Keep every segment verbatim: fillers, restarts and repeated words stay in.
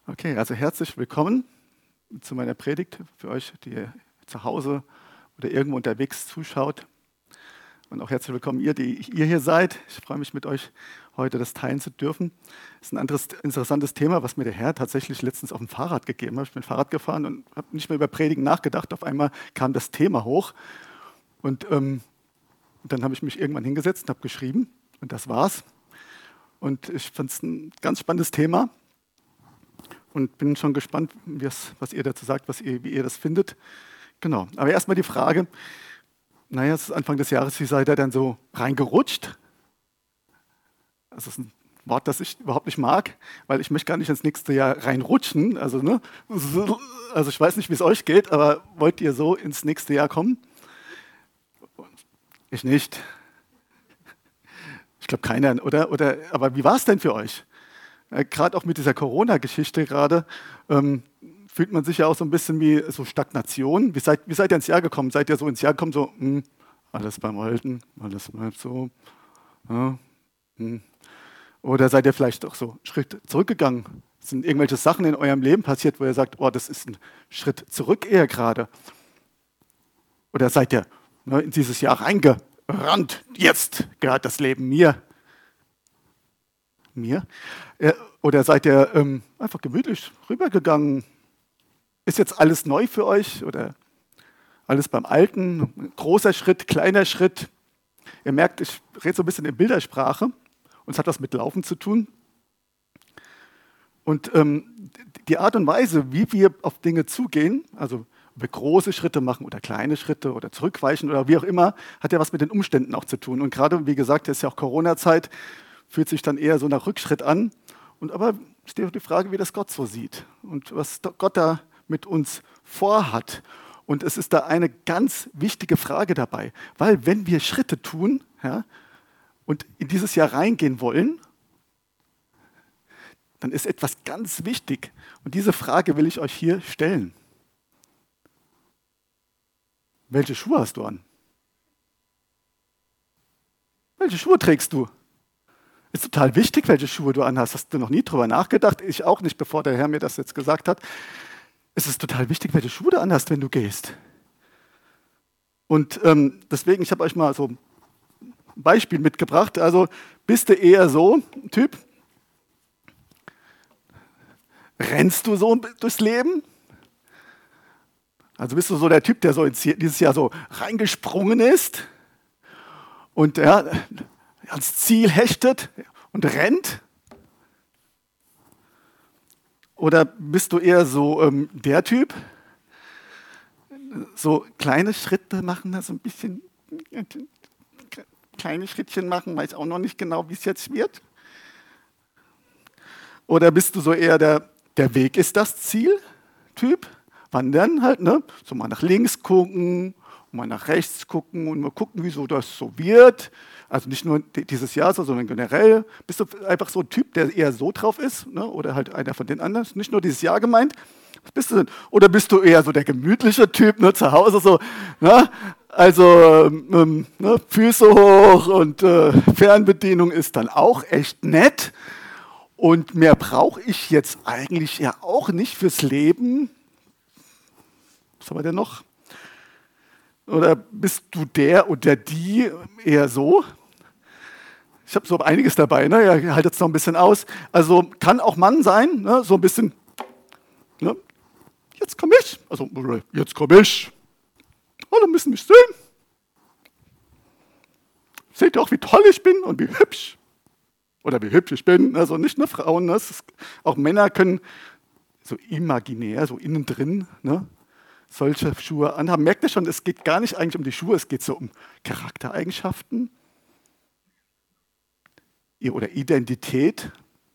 Okay, also herzlich willkommen zu meiner Predigt für euch, die ihr zu Hause oder irgendwo unterwegs zuschaut. Und auch herzlich willkommen ihr, die ihr hier seid. Ich freue mich mit euch heute das teilen zu dürfen. Das ist ein anderes interessantes Thema, was mir der Herr tatsächlich letztens auf dem Fahrrad gegeben hat. Ich bin Fahrrad gefahren und habe nicht mehr über Predigen nachgedacht. Auf einmal kam das Thema hoch und ähm, dann habe ich mich irgendwann hingesetzt und habe geschrieben und das war's. Und ich fand es ein ganz spannendes Thema. Und bin schon gespannt, was ihr dazu sagt, was ihr, wie ihr das findet. Genau, aber erstmal die Frage, naja, es ist Anfang des Jahres, wie seid ihr dann so reingerutscht? Das ist ein Wort, das ich überhaupt nicht mag, weil ich möchte gar nicht ins nächste Jahr reinrutschen. Also, ne? Also ich weiß nicht, wie es euch geht, aber wollt ihr so ins nächste Jahr kommen? Ich nicht. Ich glaube keiner, oder? oder? Aber wie war es denn für euch? Äh, gerade auch mit dieser Corona-Geschichte gerade, ähm, fühlt man sich ja auch so ein bisschen wie so Stagnation. Wie seid, wie seid ihr ins Jahr gekommen? Seid ihr so ins Jahr gekommen, so, mh, alles beim Alten, alles bleibt so. Ja, hm. Oder seid ihr vielleicht auch so einen Schritt zurückgegangen? Sind irgendwelche Sachen in eurem Leben passiert, wo ihr sagt, oh, das ist ein Schritt zurück eher gerade? Oder seid ihr ne, in dieses Jahr reingerannt? Jetzt gehört das Leben mir. Mir? Oder seid ihr ähm, einfach gemütlich rübergegangen? Ist jetzt alles neu für euch oder alles beim Alten? Großer Schritt, kleiner Schritt? Ihr merkt, ich rede so ein bisschen in Bildersprache und es hat was mit Laufen zu tun. Und ähm, die Art und Weise, wie wir auf Dinge zugehen, also ob wir große Schritte machen oder kleine Schritte oder zurückweichen oder wie auch immer, hat ja was mit den Umständen auch zu tun. Und gerade, wie gesagt, es ist ja auch Corona-Zeit, fühlt sich dann eher so nach Rückschritt an. Und aber steht auch die Frage, wie das Gott so sieht und was Gott da mit uns vorhat. Und es ist da eine ganz wichtige Frage dabei, weil wenn wir Schritte tun ja, und in dieses Jahr reingehen wollen, dann ist etwas ganz wichtig. Und diese Frage will ich euch hier stellen. Welche Schuhe hast du an? Welche Schuhe trägst du? Ist total wichtig, welche Schuhe du anhast. Hast du noch nie drüber nachgedacht? Ich auch nicht, bevor der Herr mir das jetzt gesagt hat. Es ist total wichtig, welche Schuhe du anhast, wenn du gehst. Und ähm, deswegen, ich habe euch mal so ein Beispiel mitgebracht. Also bist du eher so ein Typ? Rennst du so durchs Leben? Also bist du so der Typ, der so dieses Jahr so reingesprungen ist und ja, ans Ziel hechtet und rennt? Oder bist du eher so ähm, der Typ, so kleine Schritte machen, so ein bisschen kleine Schrittchen machen, weiß auch noch nicht genau, wie es jetzt wird? Oder bist du so eher der, der Weg ist das Ziel-Typ? Wandern halt, ne? So mal nach links gucken, mal nach rechts gucken und mal gucken, wieso das so wird. Also nicht nur dieses Jahr so, sondern generell. Bist du einfach so ein Typ, der eher so drauf ist, ne? Oder halt einer von den anderen? Nicht nur dieses Jahr gemeint. Was bist du denn? Oder bist du eher so der gemütliche Typ, ne? Zu Hause so, ne? Also ähm, ne? Füße hoch und äh, Fernbedienung ist dann auch echt nett. Und mehr brauche ich jetzt eigentlich ja auch nicht fürs Leben. Was haben wir denn noch? Oder bist du der oder die eher so? Ich habe so einiges dabei, ne? Ihr haltet es noch ein bisschen aus. Also kann auch Mann sein, ne? So ein bisschen, ne? Jetzt komme ich, also jetzt komme ich. Alle müssen mich sehen. Seht ihr auch, wie toll ich bin und wie hübsch? Oder wie hübsch ich bin, also nicht nur Frauen, ne? Ist, auch Männer können so imaginär, so innen drin, ne? Solche Schuhe anhaben. Merkt ihr schon, es geht gar nicht eigentlich um die Schuhe, es geht so um Charaktereigenschaften oder Identität.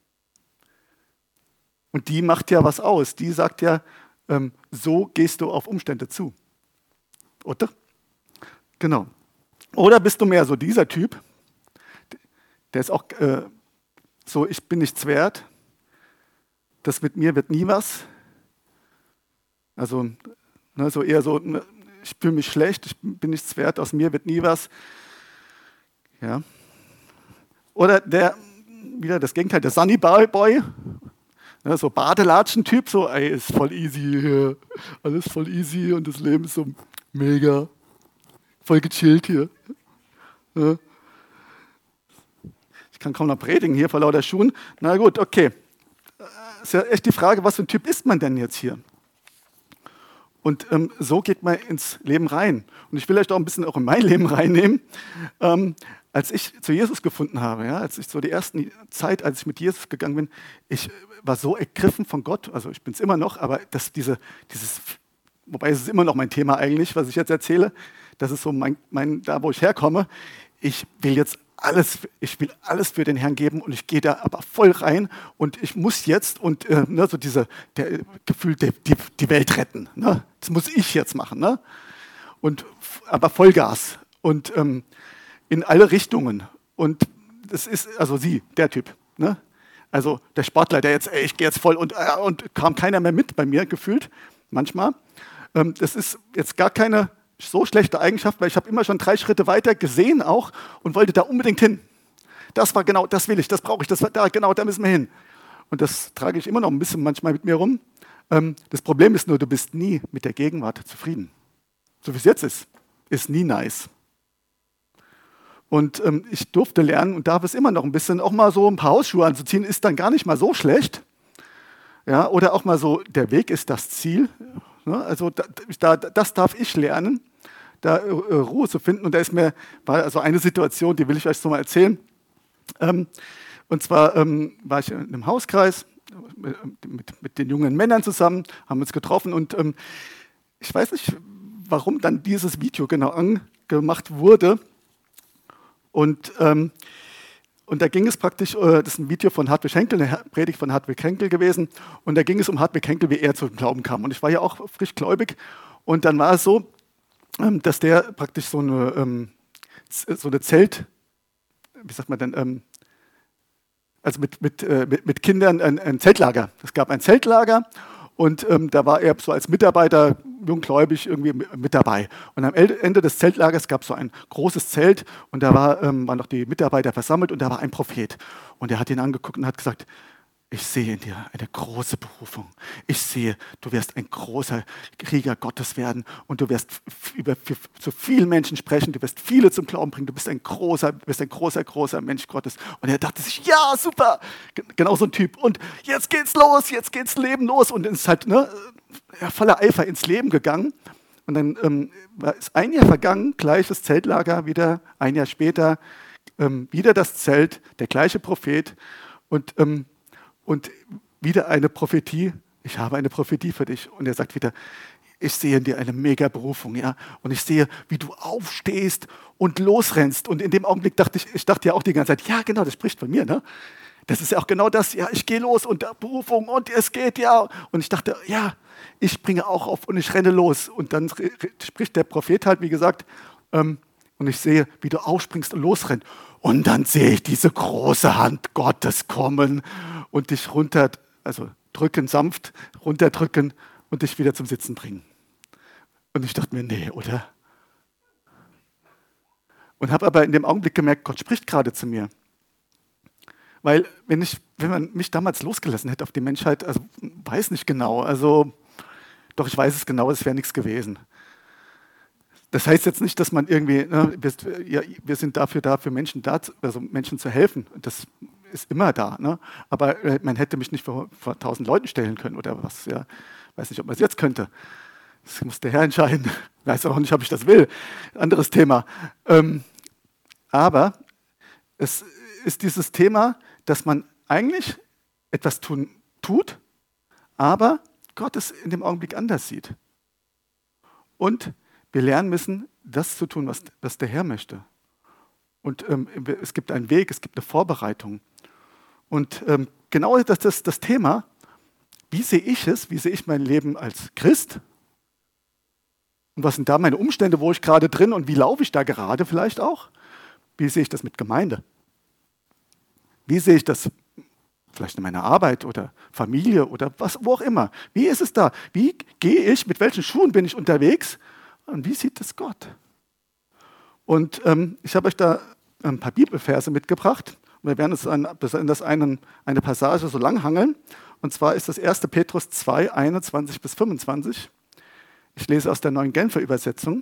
Und die macht ja was aus. Die sagt ja, ähm, so gehst du auf Umstände zu. Oder? Genau. Oder bist du mehr so dieser Typ, der ist auch äh, so, ich bin nichts wert, das mit mir wird nie was. Also ne, so eher so, ne, ich fühle mich schlecht, ich bin nichts wert, aus mir wird nie was. Ja. Oder der, wieder das Gegenteil, der Sunny Boy, Ne, so Badelatschen-Typ, so, ey, ist voll easy hier, alles voll easy und das Leben ist so mega, voll gechillt hier. Ne? Ich kann kaum noch predigen hier vor lauter Schuhen. Na gut, okay. Ist ja echt die Frage, was für ein Typ ist man denn jetzt hier? Und ähm, so geht man ins Leben rein. Und ich will euch doch ein bisschen auch in mein Leben reinnehmen. Ähm, als ich zu Jesus gefunden habe, ja, als ich so die erste Zeit, als ich mit Jesus gegangen bin, ich war so ergriffen von Gott, also ich bin es immer noch, aber das, diese, dieses, wobei es ist immer noch mein Thema eigentlich, was ich jetzt erzähle, das ist so mein, mein, da wo ich herkomme, ich will jetzt alles, ich will alles für den Herrn geben und ich gehe da aber voll rein und ich muss jetzt und äh, ne, so diese der Gefühl, der, die, die Welt retten. Ne? Das muss ich jetzt machen. Ne? Und, aber Vollgas und ähm, in alle Richtungen. Und das ist also sie, der Typ. Ne? Also der Sportler, der jetzt, ey, ich gehe jetzt voll und, äh, und kam keiner mehr mit bei mir gefühlt, manchmal. Ähm, das ist jetzt gar keine so schlechte Eigenschaft, weil ich habe immer schon drei Schritte weiter gesehen auch und wollte da unbedingt hin. Das war genau, das will ich, das brauche ich, das war da, genau, da müssen wir hin. Und das trage ich immer noch ein bisschen manchmal mit mir rum. Ähm, das Problem ist nur, du bist nie mit der Gegenwart zufrieden. So wie es jetzt ist, ist nie nice. Und ähm, ich durfte lernen und darf es immer noch ein bisschen, auch mal so ein paar Hausschuhe anzuziehen, ist dann gar nicht mal so schlecht. Ja, oder auch mal so, der Weg ist das Ziel. Also da, da, das darf ich lernen, da äh, Ruhe zu finden. Und da ist mir war also eine Situation, die will ich euch so mal erzählen. Ähm, und zwar ähm, war ich in einem Hauskreis mit, mit, mit den jungen Männern zusammen, haben uns getroffen und ähm, ich weiß nicht, warum dann dieses Video genau angemacht wurde. Und ähm, Und da ging es praktisch, äh, das ist ein Video von Hartwig Henkel, eine Predigt von Hartwig Henkel gewesen. Und da ging es um Hartwig Henkel, wie er zum Glauben kam. Und ich war ja auch frisch gläubig. Und dann war es so, ähm, dass der praktisch so eine, ähm, so eine Zelt, wie sagt man denn, ähm, also mit, mit, äh, mit, mit Kindern ein, ein Zeltlager. Es gab ein Zeltlager. Und ähm, da war er so als Mitarbeiter, junggläubig, irgendwie mit dabei. Und am Ende des Zeltlagers gab es so ein großes Zelt und da war, ähm, waren noch die Mitarbeiter versammelt und da war ein Prophet. Und er hat ihn angeguckt und hat gesagt, ich sehe in dir eine große Berufung. Ich sehe, du wirst ein großer Krieger Gottes werden und du wirst über für, zu vielen Menschen sprechen, du wirst viele zum Glauben bringen, du bist ein großer, bist ein großer, großer Mensch Gottes. Und er dachte sich, ja, super, genau so ein Typ. Und jetzt geht's los, jetzt geht's Leben los. Und ist halt ne, voller Eifer ins Leben gegangen. Und dann ähm, ist ein Jahr vergangen, gleiches Zeltlager, wieder ein Jahr später, ähm, wieder das Zelt, der gleiche Prophet. Und ähm, Und wieder eine Prophetie, ich habe eine Prophetie für dich. Und er sagt wieder, ich sehe in dir eine mega Berufung, ja. Und ich sehe, wie du aufstehst und losrennst. Und in dem Augenblick dachte ich, ich dachte ja auch die ganze Zeit, ja genau, das spricht von mir, ne? Das ist ja auch genau das, ja, ich gehe los und Berufung und es geht, ja. Und ich dachte, ja, ich springe auch auf und ich renne los. Und dann spricht der Prophet halt, wie gesagt, ähm, und ich sehe, wie du aufspringst und losrennst. Und dann sehe ich diese große Hand Gottes kommen und dich runter, also drücken, sanft runterdrücken und dich wieder zum Sitzen bringen. Und ich dachte mir, nee, oder? Und habe aber in dem Augenblick gemerkt, Gott spricht gerade zu mir. Weil wenn, ich, wenn man mich damals losgelassen hätte auf die Menschheit, also weiß nicht genau, also doch ich weiß es genau, es wäre nichts gewesen. Das heißt jetzt nicht, dass man irgendwie, ne, wir, ja, wir sind dafür da, für Menschen da, also Menschen zu helfen. Das ist immer da. Ne? Aber äh, man hätte mich nicht vor, vor tausend Leuten stellen können oder was. Ja, weiß nicht, ob man es jetzt könnte. Das muss der Herr entscheiden. Weiß auch nicht, ob ich das will. Anderes Thema. Ähm, aber es ist dieses Thema, dass man eigentlich etwas tun, tut, aber Gott es in dem Augenblick anders sieht. Und wir lernen müssen, das zu tun, was, was der Herr möchte. Und ähm, es gibt einen Weg, es gibt eine Vorbereitung. Und ähm, genau das ist das Thema, wie sehe ich es, wie sehe ich mein Leben als Christ? Und was sind da meine Umstände, wo ich gerade drin und wie laufe ich da gerade vielleicht auch? Wie sehe ich das mit Gemeinde? Wie sehe ich das vielleicht in meiner Arbeit oder Familie oder was, wo auch immer? Wie ist es da? Wie gehe ich, mit welchen Schuhen bin ich unterwegs? Und wie sieht es Gott? Und ähm, ich habe euch da ein paar Bibelverse mitgebracht. Wir werden uns an, an das einen, eine Passage so langhangeln. Und zwar ist das erste Petrus zwei, einundzwanzig bis fünfundzwanzig. Ich lese aus der Neuen Genfer Übersetzung.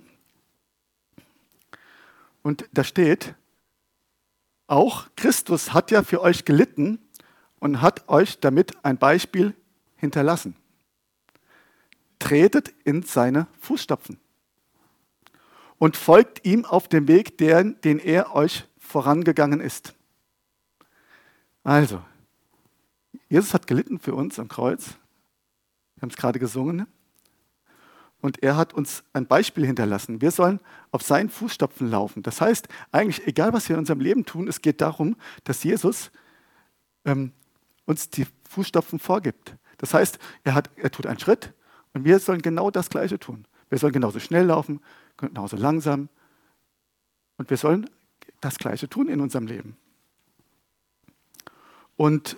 Und da steht, auch Christus hat ja für euch gelitten und hat euch damit ein Beispiel hinterlassen. Tretet in seine Fußstapfen und folgt ihm auf dem Weg, den, den er euch vorangegangen ist. Also, Jesus hat gelitten für uns am Kreuz. Wir haben es gerade gesungen. Und er hat uns ein Beispiel hinterlassen. Wir sollen auf seinen Fußstapfen laufen. Das heißt, eigentlich, egal was wir in unserem Leben tun, es geht darum, dass Jesus ähm, uns die Fußstapfen vorgibt. Das heißt, er, hat, er tut einen Schritt und wir sollen genau das Gleiche tun. Wir sollen genauso schnell laufen, genauso langsam. Und wir sollen das Gleiche tun in unserem Leben. Und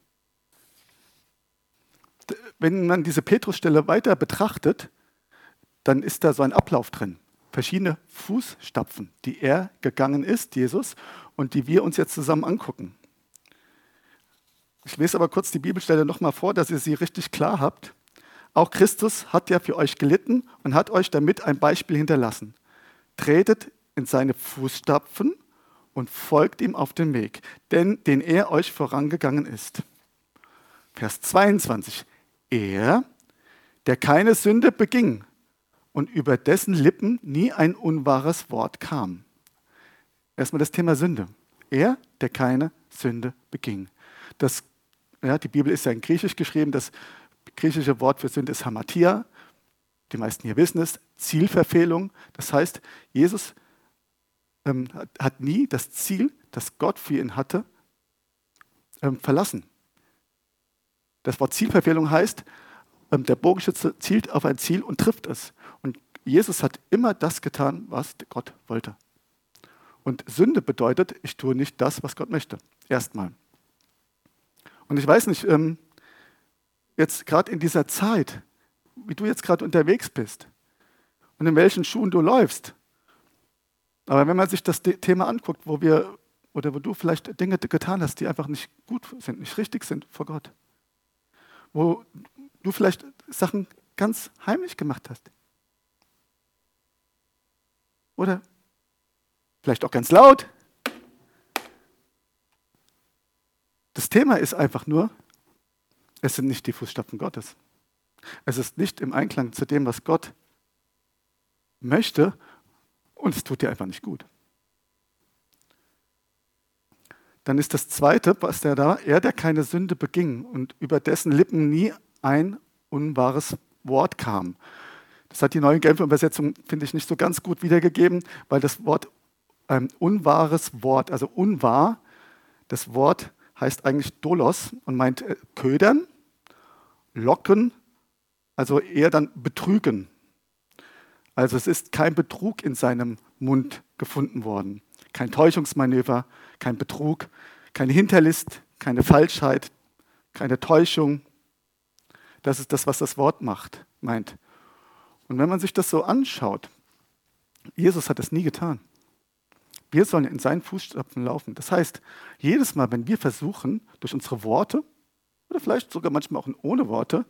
wenn man diese Petrusstelle weiter betrachtet, dann ist da so ein Ablauf drin. Verschiedene Fußstapfen, die er gegangen ist, Jesus, und die wir uns jetzt zusammen angucken. Ich lese aber kurz die Bibelstelle nochmal vor, dass ihr sie richtig klar habt. Auch Christus hat ja für euch gelitten und hat euch damit ein Beispiel hinterlassen. Tretet in seine Fußstapfen und folgt ihm auf den Weg, denn den er euch vorangegangen ist. Vers zweiundzwanzig. Er, der keine Sünde beging und über dessen Lippen nie ein unwahres Wort kam. Erstmal das Thema Sünde. Er, der keine Sünde beging. Das, ja, die Bibel ist ja in Griechisch geschrieben. Das griechische Wort für Sünde ist Hamatia. Die meisten hier wissen es. Zielverfehlung. Das heißt, Jesus ähm, hat nie das Ziel, das Gott für ihn hatte, ähm, verlassen. Das Wort Zielverfehlung heißt, ähm, der Bogenschütze zielt auf ein Ziel und trifft es. Und Jesus hat immer das getan, was Gott wollte. Und Sünde bedeutet, ich tue nicht das, was Gott möchte. Erstmal. Und ich weiß nicht, ähm, jetzt gerade in dieser Zeit, wie du jetzt gerade unterwegs bist und in welchen Schuhen du läufst. Aber wenn man sich das Thema anguckt, wo wir oder wo du vielleicht Dinge getan hast, die einfach nicht gut sind, nicht richtig sind vor Gott, wo du vielleicht Sachen ganz heimlich gemacht hast. Oder vielleicht auch ganz laut. Das Thema ist einfach nur, es sind nicht die Fußstapfen Gottes. Es ist nicht im Einklang zu dem, was Gott möchte, und es tut dir einfach nicht gut. Dann ist das Zweite, was der da, er, der keine Sünde beging und über dessen Lippen nie ein unwahres Wort kam. Das hat die Neue Genfer Übersetzung, finde ich, nicht so ganz gut wiedergegeben, weil das Wort ähm, unwahres Wort, also unwahr, das Wort heißt eigentlich Dolos und meint äh, ködern, locken, also eher dann betrügen. Also es ist kein Betrug in seinem Mund gefunden worden. Kein Täuschungsmanöver, kein Betrug, keine Hinterlist, keine Falschheit, keine Täuschung. Das ist das, was das Wort macht, meint. Und wenn man sich das so anschaut, Jesus hat das nie getan. Wir sollen in seinen Fußstapfen laufen. Das heißt, jedes Mal, wenn wir versuchen, durch unsere Worte oder vielleicht sogar manchmal auch ohne Worte,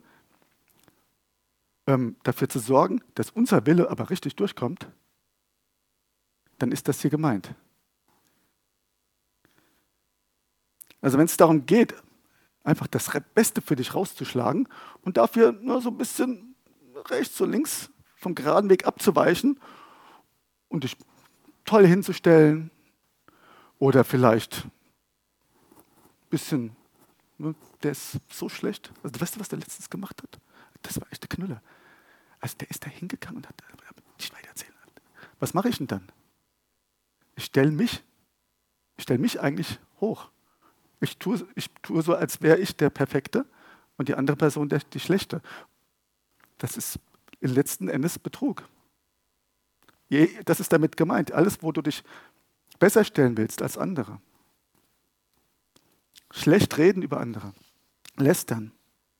ähm, dafür zu sorgen, dass unser Wille aber richtig durchkommt, dann ist das hier gemeint. Also wenn es darum geht, einfach das Beste für dich rauszuschlagen und dafür nur so ein bisschen rechts und links vom geraden Weg abzuweichen und dich toll hinzustellen oder vielleicht ein bisschen, ne, der ist so schlecht. Also weißt du, was der letztens gemacht hat? Das war echt eine Knülle. Also der ist da hingegangen und hat nicht weiter erzählen. Was mache ich denn dann? Ich stelle mich, ich stelle mich eigentlich hoch. Ich tue, ich tue so, als wäre ich der Perfekte und die andere Person der, die Schlechte. Das ist letzten Endes Betrug. Das ist damit gemeint. Alles, wo du dich besser stellen willst als andere. Schlecht reden über andere. Lästern.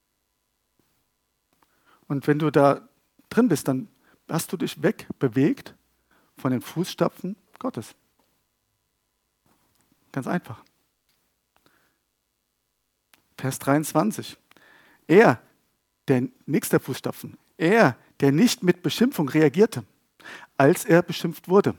Und wenn du da drin bist, dann hast du dich wegbewegt von den Fußstapfen Gottes. Ganz einfach. Vers dreiundzwanzig. Er, der nächste Fußstapfen, er, der nicht mit Beschimpfung reagierte, als er beschimpft wurde.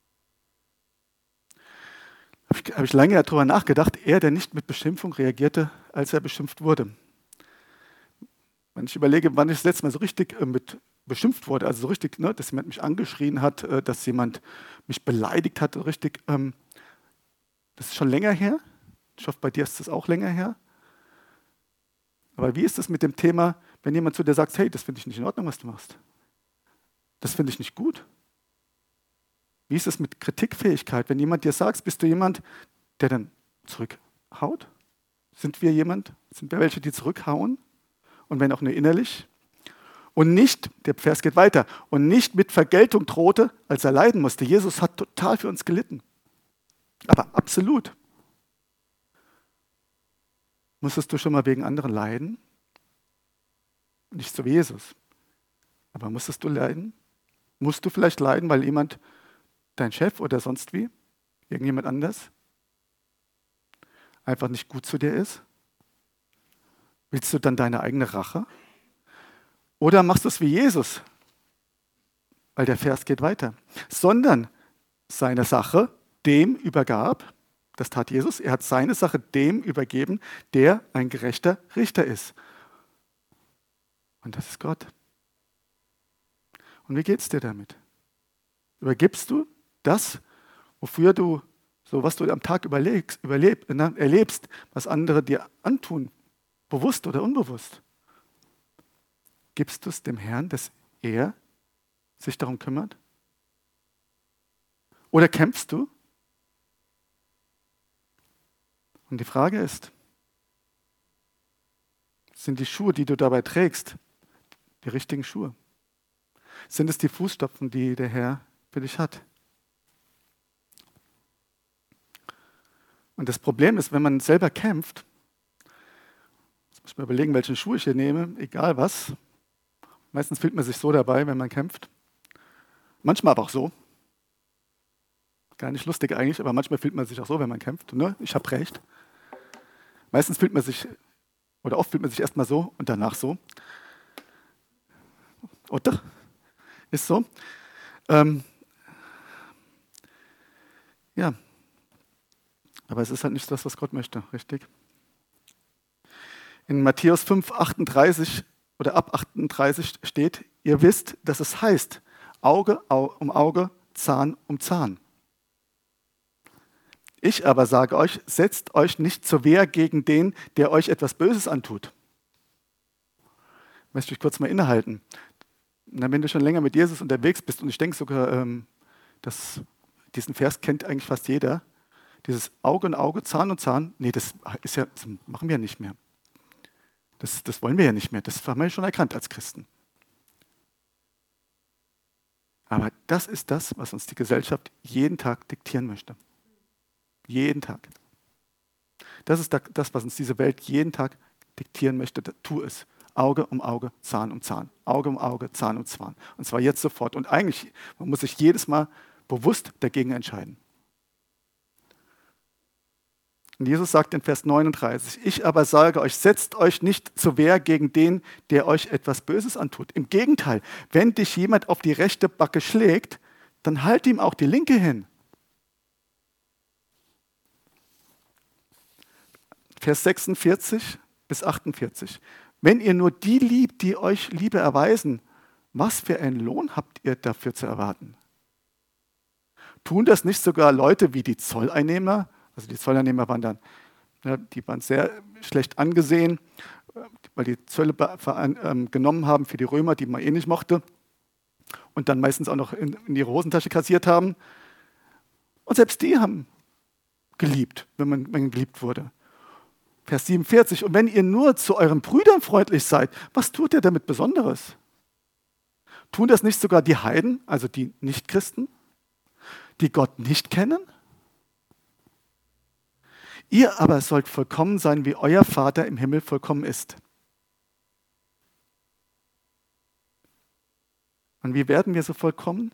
Habe ich, hab ich lange darüber nachgedacht, er, der nicht mit Beschimpfung reagierte, als er beschimpft wurde. Wenn ich überlege, wann ich das letzte Mal so richtig äh, mit beschimpft wurde, also so richtig, ne, dass jemand mich angeschrien hat, äh, dass jemand mich beleidigt hat, so richtig, ähm, das ist schon länger her. Ich hoffe, bei dir ist das auch länger her. Aber wie ist es mit dem Thema, wenn jemand zu dir sagt, hey, das finde ich nicht in Ordnung, was du machst? Das finde ich nicht gut. Wie ist es mit Kritikfähigkeit? Wenn jemand dir sagt, bist du jemand, der dann zurückhaut? Sind wir jemand? Sind wir welche, die zurückhauen? Und wenn auch nur innerlich? Und nicht, der Vers geht weiter, und nicht mit Vergeltung drohte, als er leiden musste. Jesus hat total für uns gelitten. Aber absolut. Musstest du schon mal wegen anderen leiden? Nicht so wie Jesus. Aber musstest du leiden? Musst du vielleicht leiden, weil jemand, dein Chef oder sonst wie, irgendjemand anders, einfach nicht gut zu dir ist? Willst du dann deine eigene Rache? Oder machst du es wie Jesus? Weil der Vers geht weiter. Sondern seine Sache dem übergab, das tat Jesus, er hat seine Sache dem übergeben, der ein gerechter Richter ist. Und das ist Gott. Und wie geht es dir damit? Übergibst du das, wofür du, so was du am Tag überlegst, überleb, erlebst, was andere dir antun, bewusst oder unbewusst? Gibst du es dem Herrn, dass er sich darum kümmert? Oder kämpfst du? Und die Frage ist, sind die Schuhe, die du dabei trägst, die richtigen Schuhe? Sind es die Fußstapfen, die der Herr für dich hat? Und das Problem ist, wenn man selber kämpft, jetzt muss ich mir überlegen, welche Schuhe ich hier nehme, egal was. Meistens fühlt man sich so dabei, wenn man kämpft. Manchmal aber auch so. Gar nicht lustig eigentlich, aber manchmal fühlt man sich auch so, wenn man kämpft. Ne? Ich habe recht. Meistens fühlt man sich, oder oft fühlt man sich erstmal so und danach so. Oder? Ist so. Ähm, ja. Aber es ist halt nicht das, was Gott möchte, richtig? In Matthäus fünf, achtunddreißig oder ab achtunddreißig steht, ihr wisst, dass es heißt, Auge um Auge, Zahn um Zahn. Ich aber sage euch, setzt euch nicht zur Wehr gegen den, der euch etwas Böses antut. Ich möchte ich kurz mal innehalten. Na, wenn du schon länger mit Jesus unterwegs bist, und ich denke sogar, ähm, dass diesen Vers kennt eigentlich fast jeder, dieses Auge um Auge, Zahn um Zahn, nee, das, ist ja, das machen wir ja nicht mehr. Das, das wollen wir ja nicht mehr. Das haben wir ja schon erkannt als Christen. Aber das ist das, was uns die Gesellschaft jeden Tag diktieren möchte. Jeden Tag. Das ist das, was uns diese Welt jeden Tag diktieren möchte. Tu es. Auge um Auge, Zahn um Zahn. Auge um Auge, Zahn um Zahn. Und zwar jetzt sofort. Und eigentlich, man muss sich jedes Mal bewusst dagegen entscheiden. Und Jesus sagt in Vers neununddreißig, ich aber sage euch, setzt euch nicht zur Wehr gegen den, der euch etwas Böses antut. Im Gegenteil, wenn dich jemand auf die rechte Backe schlägt, dann halt ihm auch die linke hin. Vers sechsundvierzig bis achtundvierzig. Wenn ihr nur die liebt, die euch Liebe erweisen, was für einen Lohn habt ihr dafür zu erwarten? Tun das nicht sogar Leute wie die Zolleinnehmer? Also die Zolleinnehmer waren dann, ja, die waren sehr schlecht angesehen, weil die Zölle ähm, genommen haben für die Römer, die man eh nicht mochte, und dann meistens auch noch in, in ihre Hosentasche kassiert haben. Und selbst die haben geliebt, wenn man, wenn man geliebt wurde. Vers siebenundvierzig, und wenn ihr nur zu euren Brüdern freundlich seid, was tut ihr damit Besonderes? Tun das nicht sogar die Heiden, also die Nichtchristen, die Gott nicht kennen? Ihr aber sollt vollkommen sein, wie euer Vater im Himmel vollkommen ist. Und wie werden wir so vollkommen?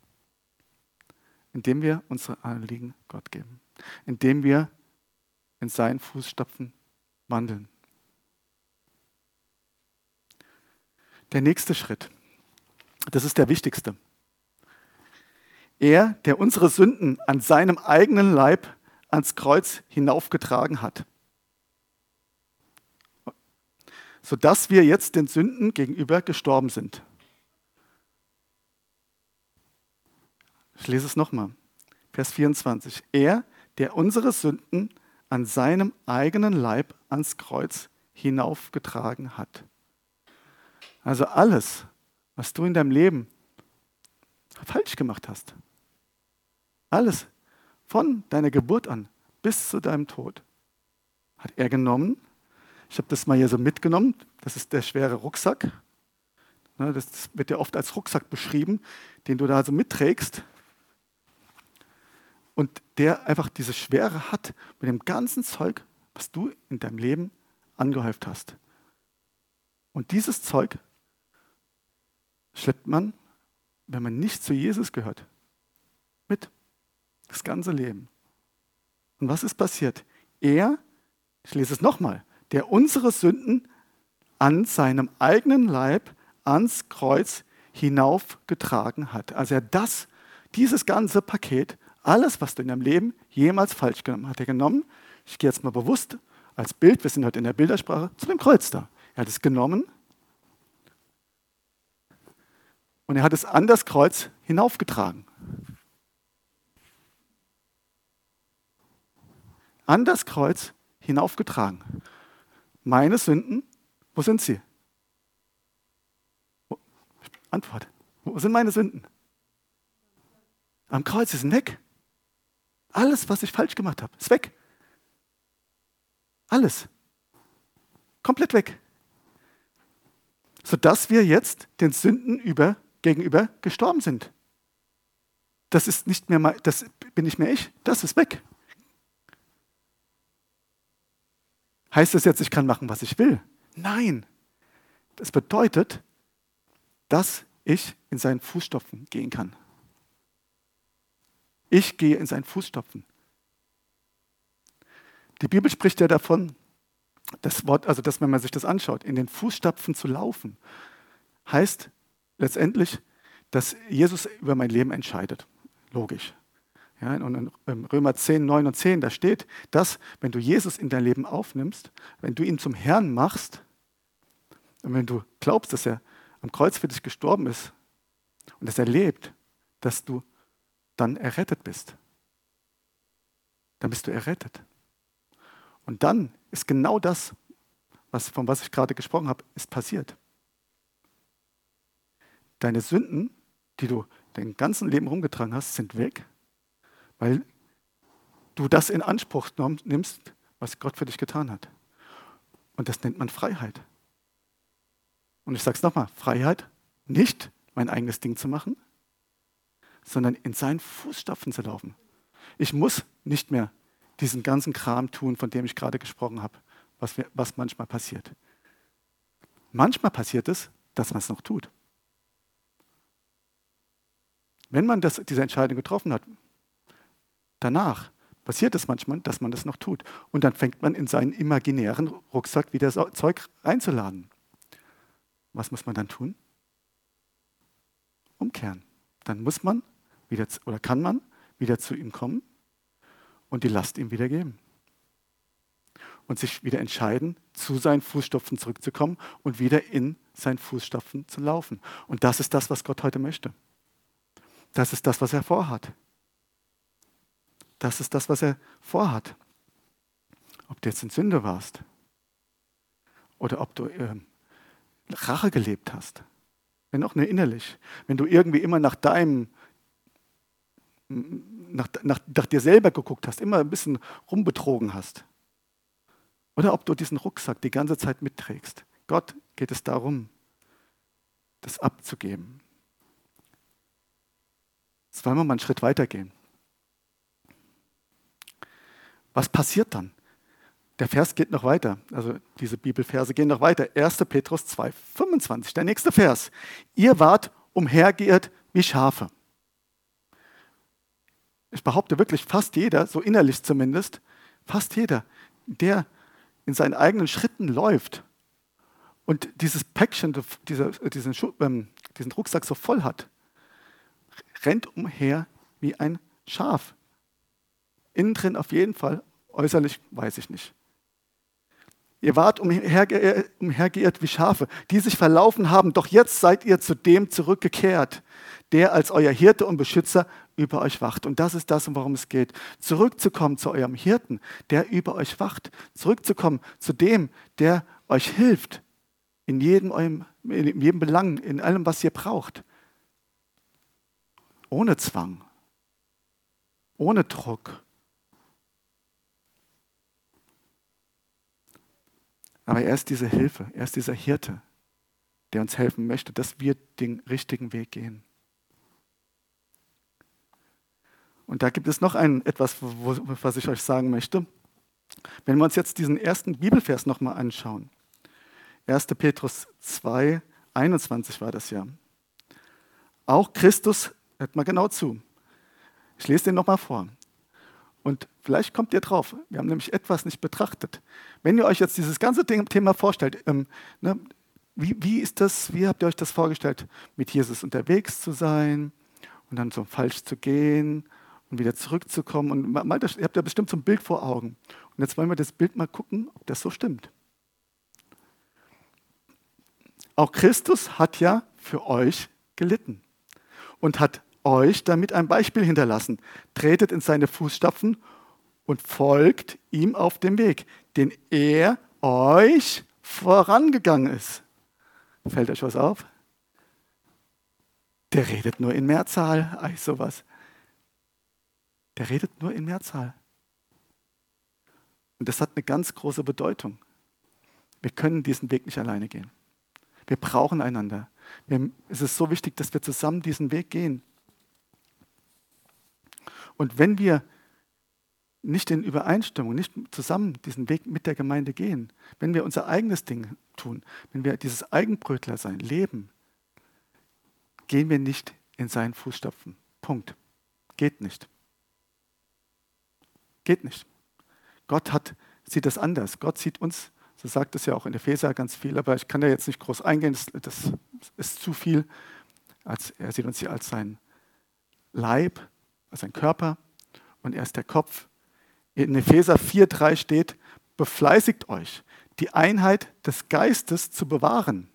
Indem wir unsere Anliegen Gott geben. Indem wir in seinen Fußstapfen wandeln. Der nächste Schritt, das ist der wichtigste. Er, der unsere Sünden an seinem eigenen Leib ans Kreuz hinaufgetragen hat, sodass wir jetzt den Sünden gegenüber gestorben sind. Ich lese es nochmal. Vers vierundzwanzig. Er, der unsere Sünden an seinem eigenen Leib ans Kreuz hinaufgetragen hat. Also alles, was du in deinem Leben falsch gemacht hast, alles von deiner Geburt an bis zu deinem Tod, hat er genommen. Ich habe das mal hier so mitgenommen. Das ist der schwere Rucksack. Das wird ja oft als Rucksack beschrieben, den du da so mitträgst. Und der einfach diese Schwere hat mit dem ganzen Zeug, was du in deinem Leben angehäuft hast. Und dieses Zeug schleppt man, wenn man nicht zu Jesus gehört, mit. Das ganze Leben. Und was ist passiert? Er, ich lese es nochmal, der unsere Sünden an seinem eigenen Leib ans Kreuz hinaufgetragen hat. Also er das, dieses ganze Paket, alles, was du in deinem Leben jemals falsch genommen hast, hat er genommen. Ich gehe jetzt mal bewusst als Bild, wir sind heute in der Bildersprache, zu dem Kreuz da. Er hat es genommen und er hat es an das Kreuz hinaufgetragen. An das Kreuz hinaufgetragen. Meine Sünden, wo sind sie? Antwort. Wo sind meine Sünden? Am Kreuz, sie sind weg. Alles, was ich falsch gemacht habe, ist weg. Alles. Komplett weg. Sodass wir jetzt den Sünden über, gegenüber gestorben sind. Das ist nicht mehr, das bin nicht mehr ich, das ist weg. Heißt das jetzt, ich kann machen, was ich will? Nein. Das bedeutet, dass ich in seinen Fußstapfen gehen kann. Ich gehe in seinen Fußstapfen. Die Bibel spricht ja davon, das Wort, also dass, wenn man sich das anschaut, in den Fußstapfen zu laufen, heißt letztendlich, dass Jesus über mein Leben entscheidet. Logisch. Ja, und in Römer zehn, neun und zehn, da steht, dass, wenn du Jesus in dein Leben aufnimmst, wenn du ihn zum Herrn machst, und wenn du glaubst, dass er am Kreuz für dich gestorben ist und dass er lebt, dass du dann errettet bist. Dann bist du errettet. Und dann ist genau das, was, von was ich gerade gesprochen habe, ist passiert. Deine Sünden, die du dein ganzen Leben rumgetragen hast, sind weg, weil du das in Anspruch nimmst, was Gott für dich getan hat. Und das nennt man Freiheit. Und ich sage es nochmal, Freiheit, nicht mein eigenes Ding zu machen, sondern in seinen Fußstapfen zu laufen. Ich muss nicht mehr diesen ganzen Kram tun, von dem ich gerade gesprochen habe, was, wir, was manchmal passiert. Manchmal passiert es, dass man es noch tut. Wenn man das, diese Entscheidung getroffen hat, danach passiert es manchmal, dass man das noch tut. Und dann fängt man in seinen imaginären Rucksack wieder das Zeug reinzuladen. Was muss man dann tun? Umkehren. Dann muss man wieder, oder kann man wieder zu ihm kommen und die Last ihm wieder geben. Und sich wieder entscheiden, zu seinen Fußstapfen zurückzukommen und wieder in seinen Fußstapfen zu laufen. Und das ist das, was Gott heute möchte. Das ist das, was er vorhat. Das ist das, was er vorhat. Ob du jetzt in Sünde warst oder ob du äh, Rache gelebt hast, wenn auch nur innerlich, wenn du irgendwie immer nach deinem, nach, nach, nach dir selber geguckt hast, immer ein bisschen rumbetrogen hast. Oder ob du diesen Rucksack die ganze Zeit mitträgst. Gott geht es darum, das abzugeben. Jetzt wollen wir mal einen Schritt weitergehen. Was passiert dann? Der Vers geht noch weiter, also diese Bibelverse gehen noch weiter. erster Petrus zwei, fünfundzwanzig, der nächste Vers. Ihr wart umhergeirrt wie Schafe. Ich behaupte wirklich, fast jeder, so innerlich zumindest, fast jeder, der in seinen eigenen Schritten läuft und dieses Päckchen, dieser, diesen, Schu- ähm, diesen Rucksack so voll hat, rennt umher wie ein Schaf. Innen drin auf jeden Fall, äußerlich weiß ich nicht. Ihr wart umherge- umhergeirrt wie Schafe, die sich verlaufen haben, doch jetzt seid ihr zu dem zurückgekehrt, der als euer Hirte und Beschützer über euch wacht. Und das ist das, um worum es geht. Zurückzukommen zu eurem Hirten, der über euch wacht. Zurückzukommen zu dem, der euch hilft, in jedem, eurem, in jedem Belang, in allem, was ihr braucht. Ohne Zwang, ohne Druck. Aber er ist diese Hilfe, er ist dieser Hirte, der uns helfen möchte, dass wir den richtigen Weg gehen. Und da gibt es noch ein, etwas, wo, was ich euch sagen möchte. Wenn wir uns jetzt diesen ersten Bibelvers nochmal anschauen. erster Petrus zwei, einundzwanzig war das ja. Auch Christus, hört mal genau zu. Ich lese den nochmal vor. Und vielleicht kommt ihr drauf. Wir haben nämlich etwas nicht betrachtet. Wenn ihr euch jetzt dieses ganze Thema vorstellt, ähm, ne, wie, wie ist das, wie habt ihr euch das vorgestellt, mit Jesus unterwegs zu sein und dann so falsch zu gehen und wieder zurückzukommen? Und mal, mal, ihr habt ja bestimmt so ein Bild vor Augen. Und jetzt wollen wir das Bild mal gucken, ob das so stimmt. Auch Christus hat ja für euch gelitten und hat euch damit ein Beispiel hinterlassen. Tretet in seine Fußstapfen und folgt ihm auf dem Weg, den er euch vorangegangen ist. Fällt euch was auf? Der redet nur in Mehrzahl. Ach, sowas. Der redet nur in Mehrzahl. Und das hat eine ganz große Bedeutung. Wir können diesen Weg nicht alleine gehen. Wir brauchen einander. Wir, es ist so wichtig, dass wir zusammen diesen Weg gehen. Und wenn wir nicht in Übereinstimmung, nicht zusammen diesen Weg mit der Gemeinde gehen, wenn wir unser eigenes Ding tun, wenn wir dieses Eigenbrötlersein leben, gehen wir nicht in seinen Fußstapfen. Punkt. Geht nicht. Geht nicht. Gott hat, sieht das anders. Gott sieht uns, so sagt es ja auch in Epheser ganz viel, aber ich kann da jetzt nicht groß eingehen, das, das ist zu viel. Als, er sieht uns hier als sein Leib, als sein Körper und er ist der Kopf. In Epheser vier drei steht, befleißigt euch, die Einheit des Geistes zu bewahren.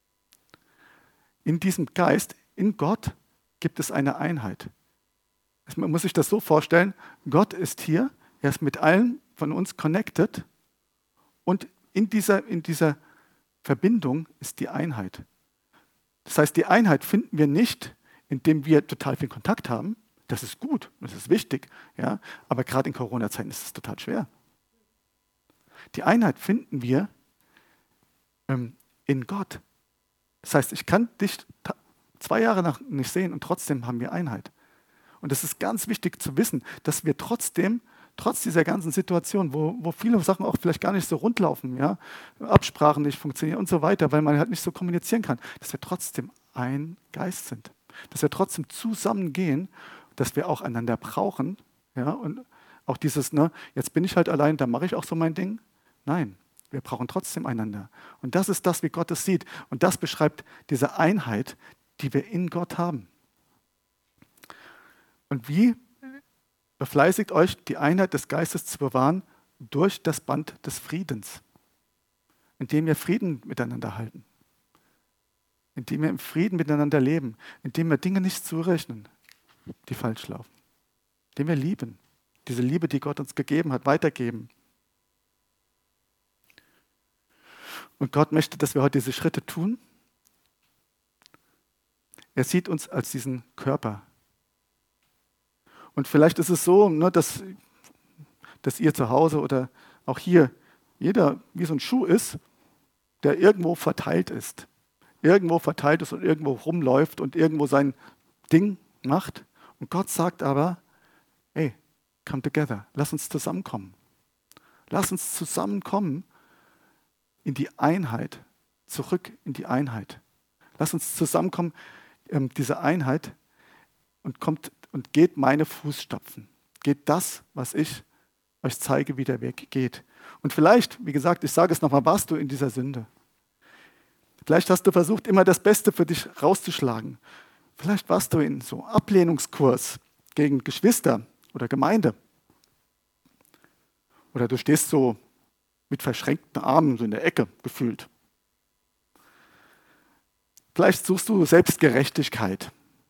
In diesem Geist, in Gott, gibt es eine Einheit. Man muss sich das so vorstellen, Gott ist hier, er ist mit allen von uns connected und in dieser, in dieser Verbindung ist die Einheit. Das heißt, die Einheit finden wir nicht, indem wir total viel Kontakt haben. Das ist gut, das ist wichtig, ja? Aber gerade in Corona-Zeiten ist es total schwer. Die Einheit finden wir ähm, in Gott. Das heißt, ich kann dich ta- zwei Jahre nach nicht sehen und trotzdem haben wir Einheit. Und es ist ganz wichtig zu wissen, dass wir trotzdem, trotz dieser ganzen Situation, wo, wo viele Sachen auch vielleicht gar nicht so rund laufen, ja, Absprachen nicht funktionieren und so weiter, weil man halt nicht so kommunizieren kann, dass wir trotzdem ein Geist sind. Dass wir trotzdem zusammengehen, dass wir auch einander brauchen. Ja, und auch dieses, ne, jetzt bin ich halt allein, da mache ich auch so mein Ding. Nein, wir brauchen trotzdem einander. Und das ist das, wie Gott es sieht. Und das beschreibt diese Einheit, die wir in Gott haben. Und wie befleißigt euch, die Einheit des Geistes zu bewahren durch das Band des Friedens, indem wir Frieden miteinander halten, indem wir im Frieden miteinander leben, indem wir Dinge nicht zurechnen, die falsch laufen, indem wir lieben, diese Liebe, die Gott uns gegeben hat, weitergeben. Und Gott möchte, dass wir heute diese Schritte tun. Er sieht uns als diesen Körper. Und vielleicht ist es so, ne, dass, dass ihr zu Hause oder auch hier, jeder wie so ein Schuh ist, der irgendwo verteilt ist. Irgendwo verteilt ist und irgendwo rumläuft und irgendwo sein Ding macht. Und Gott sagt aber, hey, come together, lass uns zusammenkommen. Lass uns zusammenkommen in die Einheit, zurück in die Einheit. Lass uns zusammenkommen, ähm, diese Einheit, und kommt und geht meine Fußstapfen. Geht das, was ich euch zeige, wie der Weg geht. Und vielleicht, wie gesagt, ich sage es nochmal, warst du in dieser Sünde. Vielleicht hast du versucht, immer das Beste für dich rauszuschlagen. Vielleicht warst du in so einem Ablehnungskurs gegen Geschwister oder Gemeinde. Oder du stehst so mit verschränkten Armen so in der Ecke gefühlt. Vielleicht suchst du Selbstgerechtigkeit.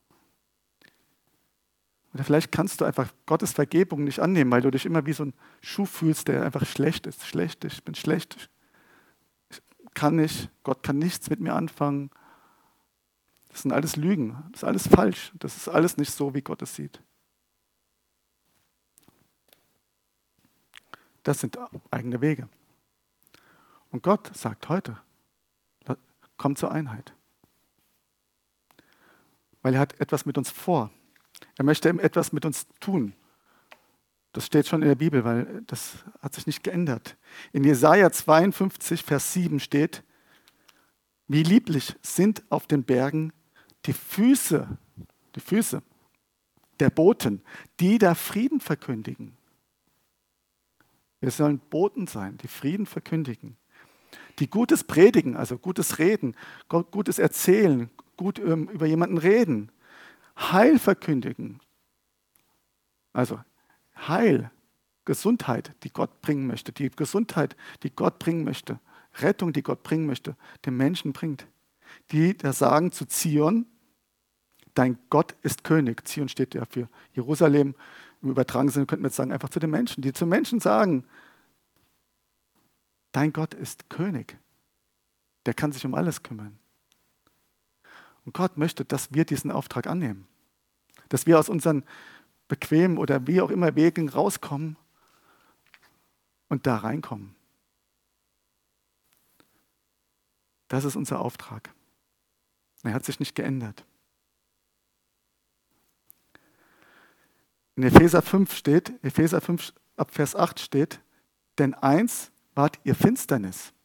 Oder vielleicht kannst du einfach Gottes Vergebung nicht annehmen, weil du dich immer wie so ein Schuh fühlst, der einfach schlecht ist. Schlecht, ich bin schlecht. Ich kann nicht, Gott kann nichts mit mir anfangen. Das sind alles Lügen, das ist alles falsch. Das ist alles nicht so, wie Gott es sieht. Das sind eigene Wege. Und Gott sagt heute, komm zur Einheit. Weil er hat etwas mit uns vor. Er möchte etwas mit uns tun. Das steht schon in der Bibel, weil das hat sich nicht geändert. In Jesaja zweiundfünfzig, Vers sieben steht, wie lieblich sind auf den Bergen die Füße, die Füße der Boten, die da Frieden verkündigen. Wir sollen Boten sein, die Frieden verkündigen. Die Gutes predigen, also gutes Reden, gutes Erzählen, gut ähm, über jemanden reden. Heil verkündigen. Also Heil, Gesundheit, die Gott bringen möchte. Die Gesundheit, die Gott bringen möchte. Rettung, die Gott bringen möchte, den Menschen bringt. Die da sagen zu Zion, dein Gott ist König. Zion steht ja für Jerusalem. Im übertragenen Sinne könnten wir jetzt sagen, einfach zu den Menschen. Die zu Menschen sagen, dein Gott ist König. Der kann sich um alles kümmern. Und Gott möchte, dass wir diesen Auftrag annehmen. Dass wir aus unseren bequemen oder wie auch immer Wegen rauskommen und da reinkommen. Das ist unser Auftrag. Er hat sich nicht geändert. In Epheser fünf steht, Epheser fünf ab Vers acht steht, denn eins wart ihr Finsternis.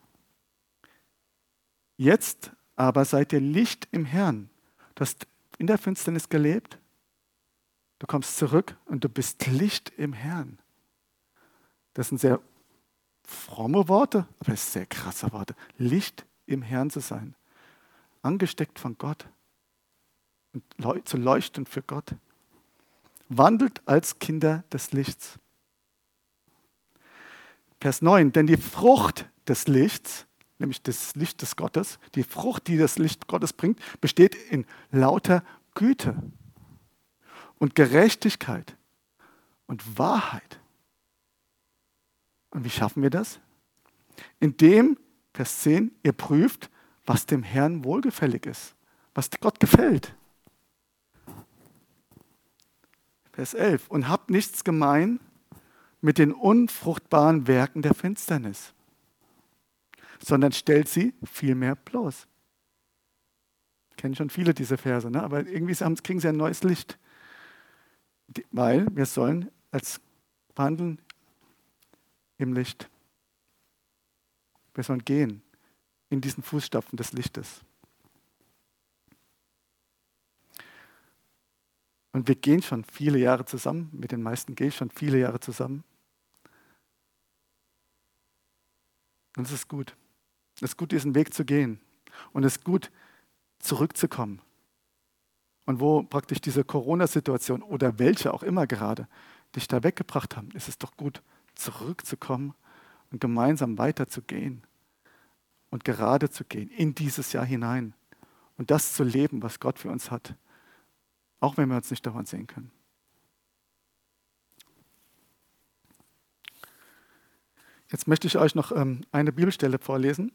Jetzt aber seid ihr Licht im Herrn. Du hast in der Finsternis gelebt, du kommst zurück und du bist Licht im Herrn. Das sind sehr fromme Worte, aber es sind sehr krasse Worte. Licht im Herrn zu sein, angesteckt von Gott und zu leuchten für Gott. Wandelt als Kinder des Lichts. Vers neun, denn die Frucht des Lichts, nämlich das Licht des Gottes, die Frucht, die das Licht Gottes bringt, besteht in lauter Güte und Gerechtigkeit und Wahrheit. Und wie schaffen wir das? Indem, Vers zehn, ihr prüft, was dem Herrn wohlgefällig ist, was Gott gefällt. Vers elf, und habt nichts gemein mit den unfruchtbaren Werken der Finsternis, sondern stellt sie vielmehr bloß. Kennen schon viele diese Verse, ne? Aber irgendwie kriegen sie ein neues Licht. Weil wir sollen als wandeln im Licht. Wir sollen gehen in diesen Fußstapfen des Lichtes. Und wir gehen schon viele Jahre zusammen, mit den meisten gehe ich schon viele Jahre zusammen. Und es ist gut. Es ist gut, diesen Weg zu gehen. Und es ist gut, zurückzukommen. Und wo praktisch diese Corona-Situation oder welche auch immer gerade dich da weggebracht haben, ist es doch gut, zurückzukommen und gemeinsam weiterzugehen und gerade zu gehen in dieses Jahr hinein und das zu leben, was Gott für uns hat. Auch wenn wir uns nicht dauernd sehen können. Jetzt möchte ich euch noch ähm, eine Bibelstelle vorlesen.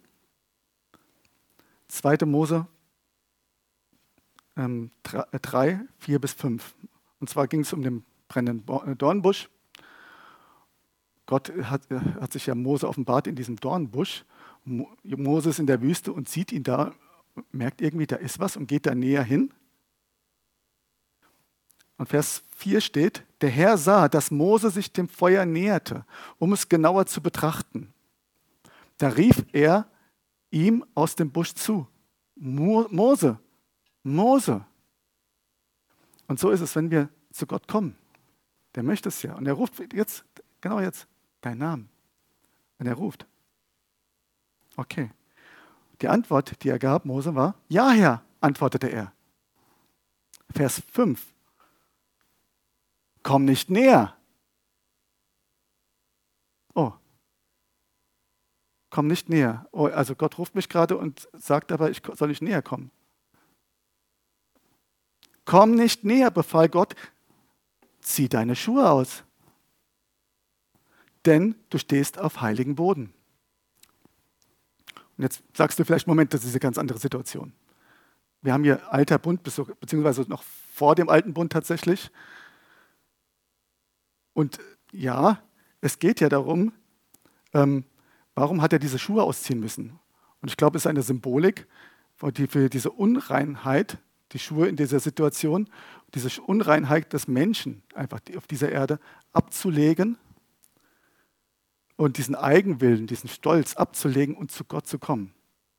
zweite Mose ähm, drei, vier bis fünf. Und zwar ging es um den brennenden Dornbusch. Gott hat, hat sich ja Mose offenbart in diesem Dornbusch. Mo, Mose ist in der Wüste und sieht ihn da, merkt irgendwie, da ist was und geht da näher hin. Und Vers vier steht, der Herr sah, dass Mose sich dem Feuer näherte, um es genauer zu betrachten. Da rief er ihm aus dem Busch zu, Mo- Mose, Mose. Und so ist es, wenn wir zu Gott kommen. Der möchte es ja. Und er ruft jetzt, genau jetzt, deinen Namen. Und er ruft. Okay. Die Antwort, die er gab, Mose, war, ja, Herr, antwortete er. Vers fünf. Komm nicht näher. Oh. Komm nicht näher. Oh, also Gott ruft mich gerade und sagt aber, ich soll nicht näher kommen. Komm nicht näher, befahl Gott, zieh deine Schuhe aus. Denn du stehst auf heiligen Boden. Und jetzt sagst du vielleicht, Moment, das ist eine ganz andere Situation. Wir haben hier alter Bund, beziehungsweise noch vor dem alten Bund tatsächlich. Und ja, es geht ja darum, ähm, warum hat er diese Schuhe ausziehen müssen? Und ich glaube, es ist eine Symbolik für, die, für diese Unreinheit, die Schuhe in dieser Situation, diese Unreinheit des Menschen einfach auf dieser Erde abzulegen und diesen Eigenwillen, diesen Stolz abzulegen und zu Gott zu kommen.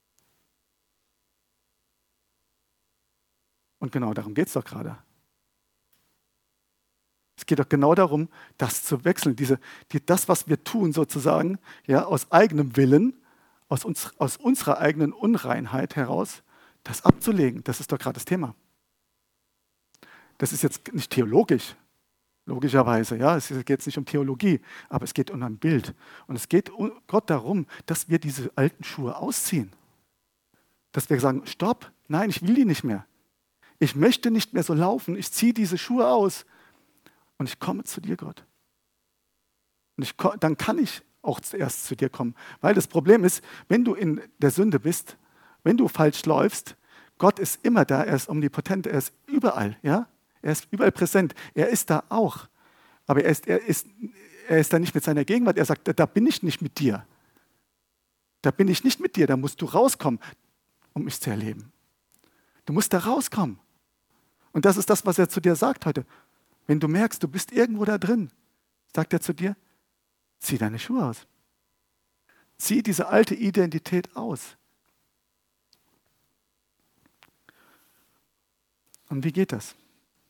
Und genau darum geht es doch gerade. Es geht doch genau darum, das zu wechseln, diese, die, das, was wir tun sozusagen, ja, aus eigenem Willen, aus, uns, aus unserer eigenen Unreinheit heraus, das abzulegen. Das ist doch gerade das Thema. Das ist jetzt nicht theologisch, logischerweise, ja, es geht jetzt nicht um Theologie, aber es geht um ein Bild. Und es geht um Gott darum, dass wir diese alten Schuhe ausziehen. Dass wir sagen, stopp, nein, ich will die nicht mehr. Ich möchte nicht mehr so laufen, ich ziehe diese Schuhe aus. Und ich komme zu dir, Gott. Und ich, dann kann ich auch zuerst zu dir kommen. Weil das Problem ist, wenn du in der Sünde bist, wenn du falsch läufst, Gott ist immer da, er ist omnipotent, er ist überall. Ja? Er ist überall präsent. Er ist da auch. Aber er ist, er, ist, er ist da nicht mit seiner Gegenwart. Er sagt, da bin ich nicht mit dir. Da bin ich nicht mit dir. Da musst du rauskommen, um mich zu erleben. Du musst da rauskommen. Und das ist das, was er zu dir sagt heute. Wenn du merkst, du bist irgendwo da drin, sagt er zu dir, zieh deine Schuhe aus. Zieh diese alte Identität aus. Und wie geht das?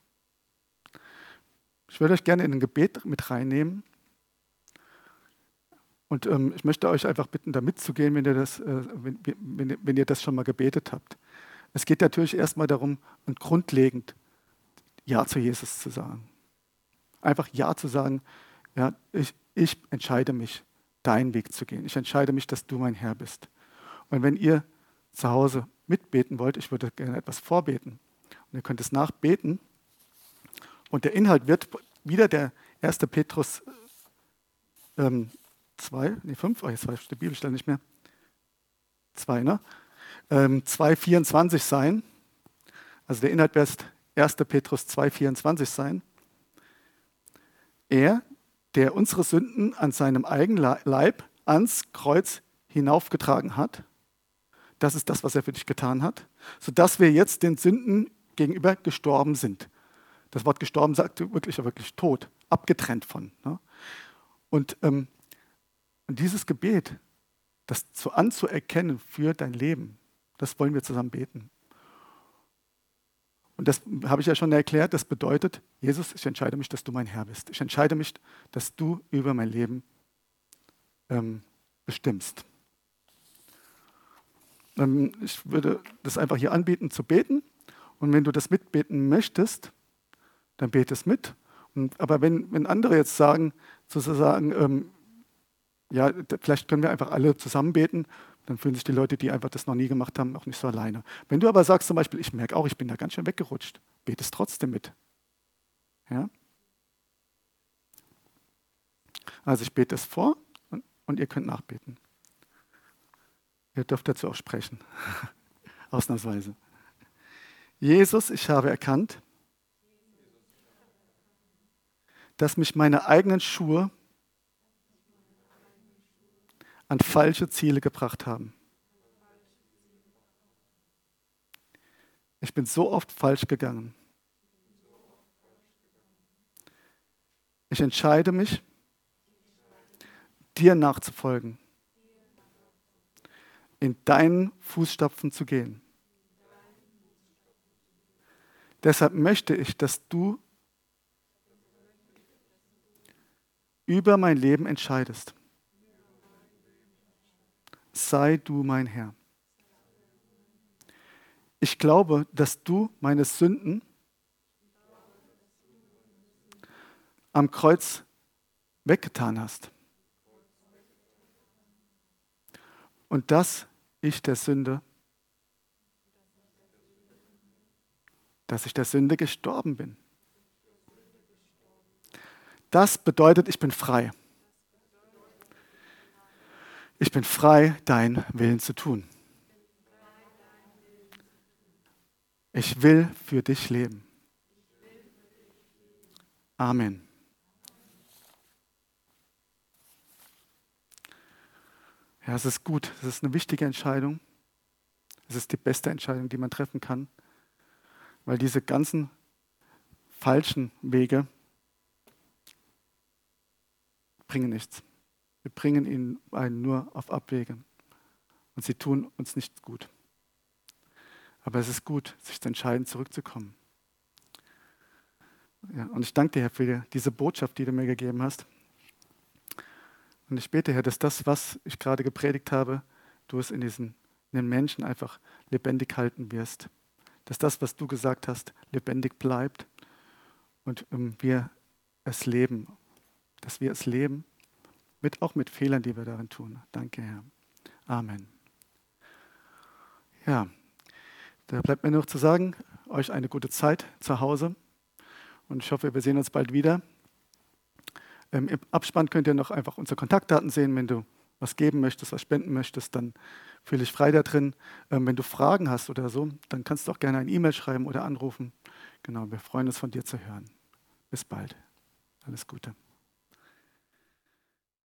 Ich würde euch gerne in ein Gebet mit reinnehmen. Und ähm, ich möchte euch einfach bitten, da mitzugehen, wenn ihr, das, äh, wenn, wenn, wenn ihr das schon mal gebetet habt. Es geht natürlich erstmal darum, und grundlegend Ja zu Jesus zu sagen. Einfach Ja zu sagen, ja, ich, ich entscheide mich, deinen Weg zu gehen. Ich entscheide mich, dass du mein Herr bist. Und wenn ihr zu Hause mitbeten wollt, ich würde gerne etwas vorbeten. Und ihr könnt es nachbeten. Und der Inhalt wird wieder der erste Petrus ähm, zwei, nee fünf, oh, jetzt weiß ich die Bibelstelle nicht mehr. zwei, ne? Ähm, zwei vierundzwanzig sein. Also der Inhalt wird erste Petrus zwei vierundzwanzig sein. Er, der unsere Sünden an seinem eigenen Leib ans Kreuz hinaufgetragen hat, das ist das, was er für dich getan hat, sodass wir jetzt den Sünden gegenüber gestorben sind. Das Wort gestorben sagt wirklich, wirklich tot, abgetrennt von. Ne? Und, ähm, und dieses Gebet, das zu anzuerkennen für dein Leben, das wollen wir zusammen beten. Und das habe ich ja schon erklärt, das bedeutet, Jesus, ich entscheide mich, dass du mein Herr bist. Ich entscheide mich, dass du über mein Leben ähm, bestimmst. Ähm, ich würde das einfach hier anbieten, zu beten. Und wenn du das mitbeten möchtest, dann bete es mit. Und, aber wenn, wenn andere jetzt sagen, sozusagen, ähm, ja, vielleicht können wir einfach alle zusammen beten, dann fühlen sich die Leute, die einfach das noch nie gemacht haben, auch nicht so alleine. Wenn du aber sagst zum Beispiel, ich merke auch, ich bin da ganz schön weggerutscht, bete es trotzdem mit. Ja? Also ich bete es vor und, und ihr könnt nachbeten. Ihr dürft dazu auch sprechen, ausnahmsweise. Jesus, ich habe erkannt, dass mich meine eigenen Schuhe an falsche Ziele gebracht haben. Ich bin so oft falsch gegangen. Ich entscheide mich, dir nachzufolgen, in deinen Fußstapfen zu gehen. Deshalb möchte ich, dass du über mein Leben entscheidest. Sei du mein Herr. Ich glaube, dass du meine Sünden am Kreuz weggetan hast. Und dass ich der Sünde, dass ich der Sünde gestorben bin. Das bedeutet, ich bin frei. Ich bin frei, deinen Willen zu tun. Ich will für dich leben. Amen. Ja, es ist gut. Es ist eine wichtige Entscheidung. Es ist die beste Entscheidung, die man treffen kann, weil diese ganzen falschen Wege bringen nichts. Wir bringen ihnen einen nur auf Abwege und sie tun uns nicht gut. Aber es ist gut, sich zu entscheiden, zurückzukommen. Ja, und ich danke dir, Herr, für diese Botschaft, die du mir gegeben hast. Und ich bete, Herr, dass das, was ich gerade gepredigt habe, du es in diesen in den Menschen einfach lebendig halten wirst. Dass das, was du gesagt hast, lebendig bleibt und um, wir es leben. Dass wir es leben, mit, auch mit Fehlern, die wir darin tun. Danke, Herr. Amen. Ja, da bleibt mir noch zu sagen, euch eine gute Zeit zu Hause und ich hoffe, wir sehen uns bald wieder. Ähm, Im Abspann könnt ihr noch einfach unsere Kontaktdaten sehen. Wenn du was geben möchtest, was spenden möchtest, dann fühle dich frei da drin. Ähm, wenn du Fragen hast oder so, dann kannst du auch gerne eine E-Mail schreiben oder anrufen. Genau, wir freuen uns, von dir zu hören. Bis bald. Alles Gute.